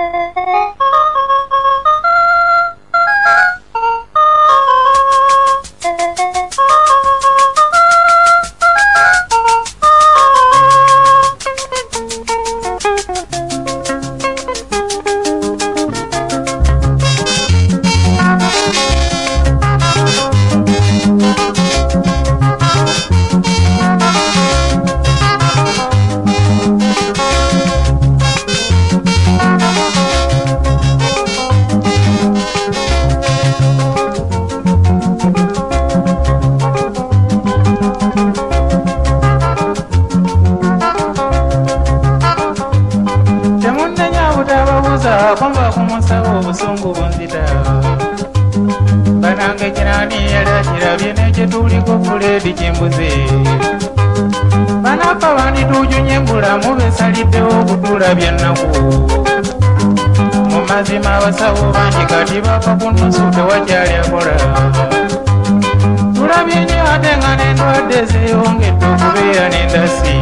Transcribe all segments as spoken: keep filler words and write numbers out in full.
Kwamba kumusaba obusungu bunzita banange kinani yala kirabye nekituliko Fuledi Kimbuze banapa banditujunye mbulamu besaliddewo okutula byannaku mu mazima abasawo bangi kati bava ku nnusu tewakyali akola tulabye nnyo ate nga n'endwadde zeeyongedde okubeera n'endasi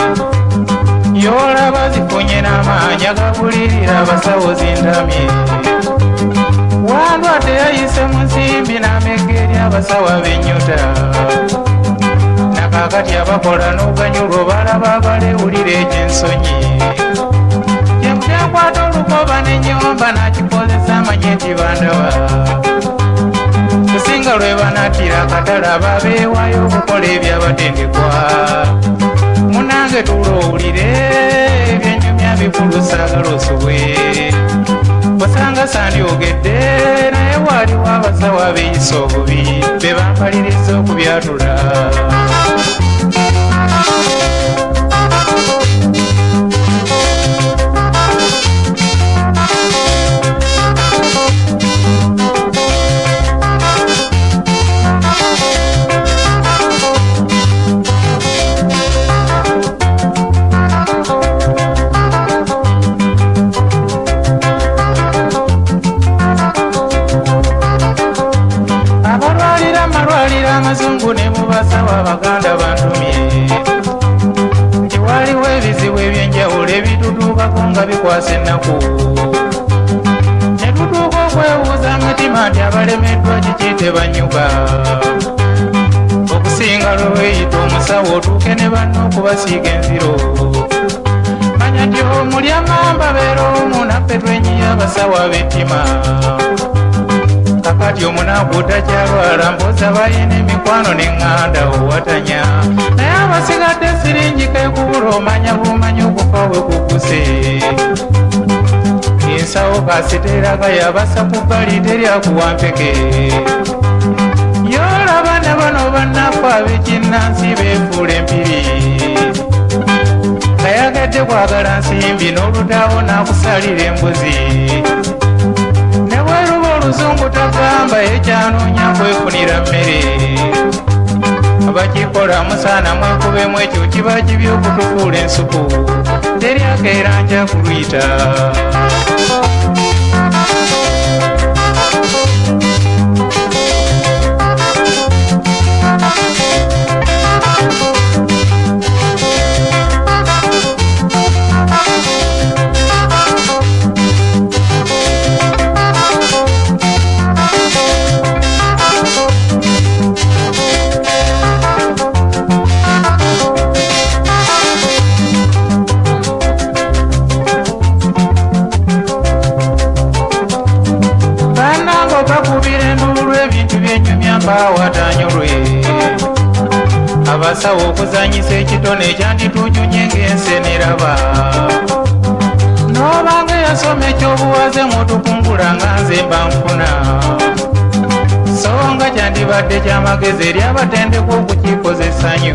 yolaba zifunye n'amaanyi agabulirira abasawo zintamye wandwadde yayise mu nsimbi n'amegga eri abasawo ab'ennyota nakakati abakola n'oganyulwa balaba abalewulira egy'ensonyi kyemukyenkwata olukoba n'ennyomba n'akikozesa amanye nti bandaba kusinga lwe banattira akatala babeewaayo okukola ebyabatendekwa munange tulowulire ebyenyumya bikulusaagala osobwe wasanga sandyogedde naye waaliwo abasawo abeeyisa obubi be bampaliriza okubyatula amazungu ne mubasawo abaganda bantumye nti waliwo ebizibu ebyenjawulo ebitutuukako nga bikwasa ennaku ne tutuuka okwebuuza mutima nti abalemeddwa kiki tebanyuga okusinga lwe weeyita omusawo otuuke ne banno okubasiiga enziro manya nti omuli amamba beera omu naffe twenyiya abasawo ab'ettima kakati omunaku takyalwala mpoza balina emikwano neŋŋanda owatanya naye abasigadde siringi kekubula omanya bumanyi okufa bwe kukuse ensawo kasiteraga yabasa ku bbali teryakuwampeke yolaba ne bano bannaku ab'ekinnansi beefuula empiri kayagadde kwagala nsimbi n'olutaawo n'akusalira embuzi oluzungu tagamba ekyanoonya kwefunira mmere abakikola musaana mwekubemu ekyo kiba kibi okutufuula ensuku teryakeera nja kuluyita watanyulwe abasawo okuzanyisa ekitone ekyanditujunye ng'enseneraba n'obanga yasoma ekyobuwaze mutukungula nga nze mba nfuna so nga kyandibadde kyamagezi eri abatendekwa okukikozesa nnyo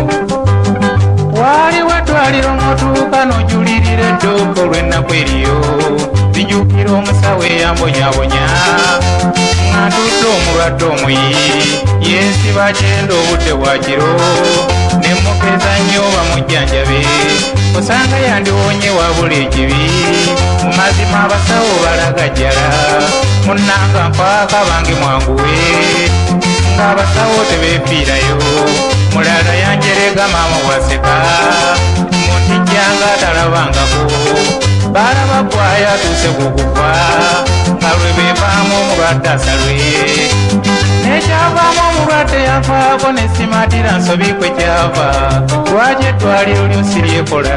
waliwo eddwaliro mutuuka n'ojulirira edduuka olw'ennaku eriyo bijjukira omusawo eyambonyabonya atudde omulwadde omuyi yeesiba kyenda obudde bwa kiro nemmukeza nnyo bamujjanjabe osanga yandiwonye wabula ekibi mu mazima abasawo balagajjala munnanga mpaaka bange mwanguwe ng'abasawo tebeefiirayo mulala yanjerega maama bwaseka muntijjanga atalabangako balaba gwaya tuse kukufa nga lwe bevaamu omulwadde asalwe nekyavaamu omulwadde yafaako nesimatira nsobi kwe kyava lwaki eddwaliro lyosi lyekola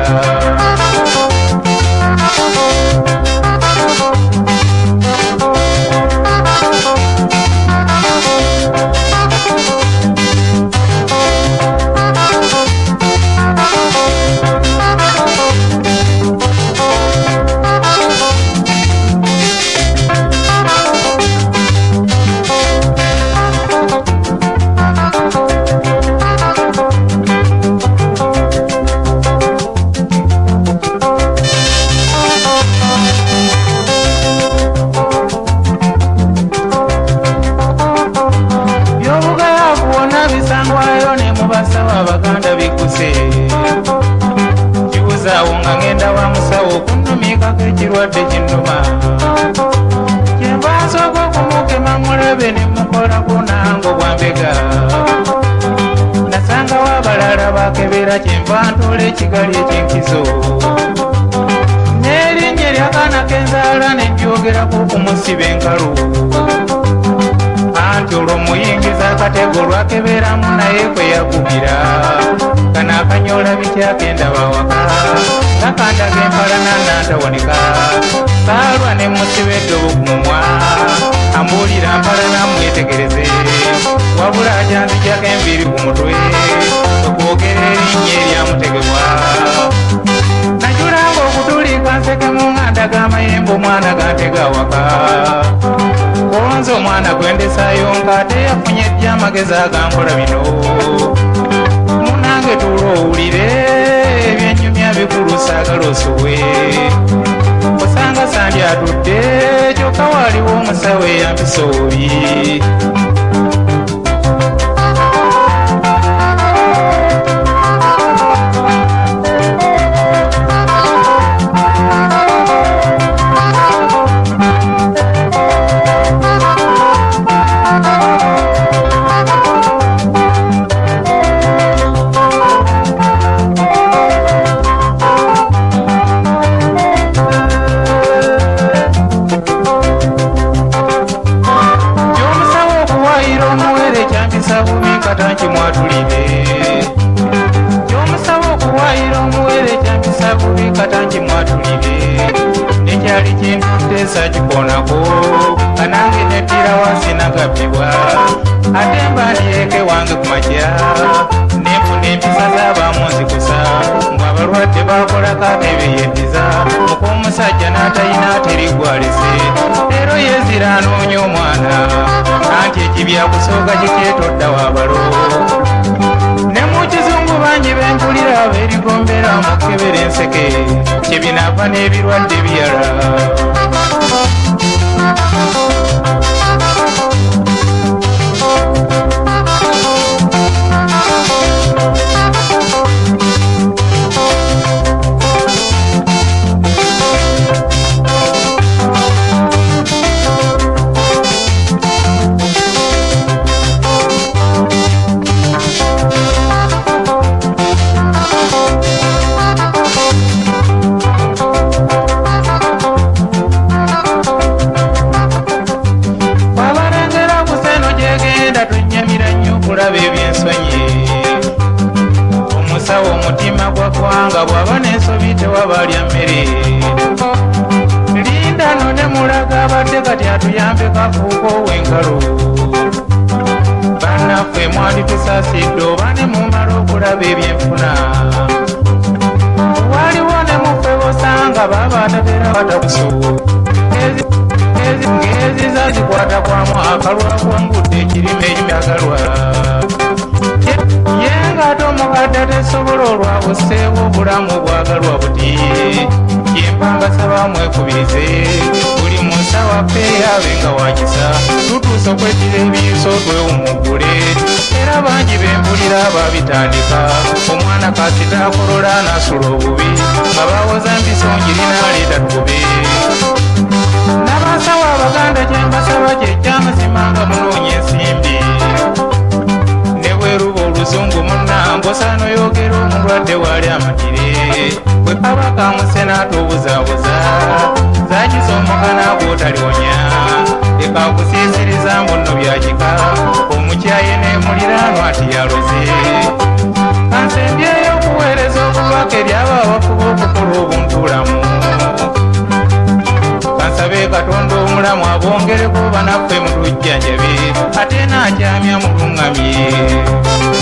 abaganda bikuse kibuzawo nga ngenda wa musawo kunumikako ekirwadde kinnuma kyenva nsooka okumukema mulabe ne mukolako nango bwambega nasangawo abalala bakebera kyenva ntoola ekigali ekyenkizo n'erinnya eryakaana kenzaala ne ndyogeraku okumusiba enkalu anti olwo muyingiza akatego lwakeberamu naye kwe yagubira kana akanyola bikyagenda bawaka gakandaga empalana nantawanika saalwa ne musiba eddobo ku mumwa ambuulira mpalana mwetegereze wabula ajanzijako enviiri ku mutwe okwogera erinnya eryamutegebwa najulanga okutulika nseke mu nganda g'amayembe omwana gantega awaka olonze omwana gwendesaayo ng'ate yafunye ddy amagezi agankola bino munange tuula owulire ebyennyumya bikulu saagala osuwe osanga sandi atudde kyokka waaliwo omusawo eyampisa obi katanki mwatulire kyomusaba okuwaayira omuwere kyampisa bubi katanki mwatulire nekyali kintuteesa kikonako kanange nettira wansi nagabbibwa ate mbandireeke wange ku makya nenfuna empisa z'abamu nzikusa ng'abalwadde bakolako atebe yeddiza mukomusajja n'atalina aterigwalese leero yeezira anoonya omwana anti ekibyakusooka kikyetodda wabalo ne mu kizungu bangi bempulira abeerigombera mukebera enseke kyebinaava n'ebirwadde byala omusawo omutima gwa ggwanga bw'aba n'ensobi tewabalya mmere linda no ne mulaga abadde kati atuyambe kafuuko w'enkalo bannaffe mwanditusasidde oba ne mumala okulaba ebyenfuna waliwo ne muffe bosanga baba atabeera batakusu ngeziza zikwata kwamu akalwa kwangudde ekirime ekyagalwa yenga tomukadde tesobola olwabuseewo obulamu bwagalwa buti yempambasaba mwekubirize buli musawa ffe abe nga wakisa tutuusa okwetira ebiyiso twewumugule era bangi bempulira babitandika omwana kasita akolola nasula obubi nga bawoza mbisonjiri n'aleeta tukube n'abasawo abaganda kyembasaba kyekyamusima nga munoonya ensimbi ne bweruba oluzungu munnange osaana oyogera omulwadde waali amatire bwe kaba kamuse n'atobuzaabuza abalamu abongereko banaffe mu lujjanjabe ate n'akyamya mu luŋŋamye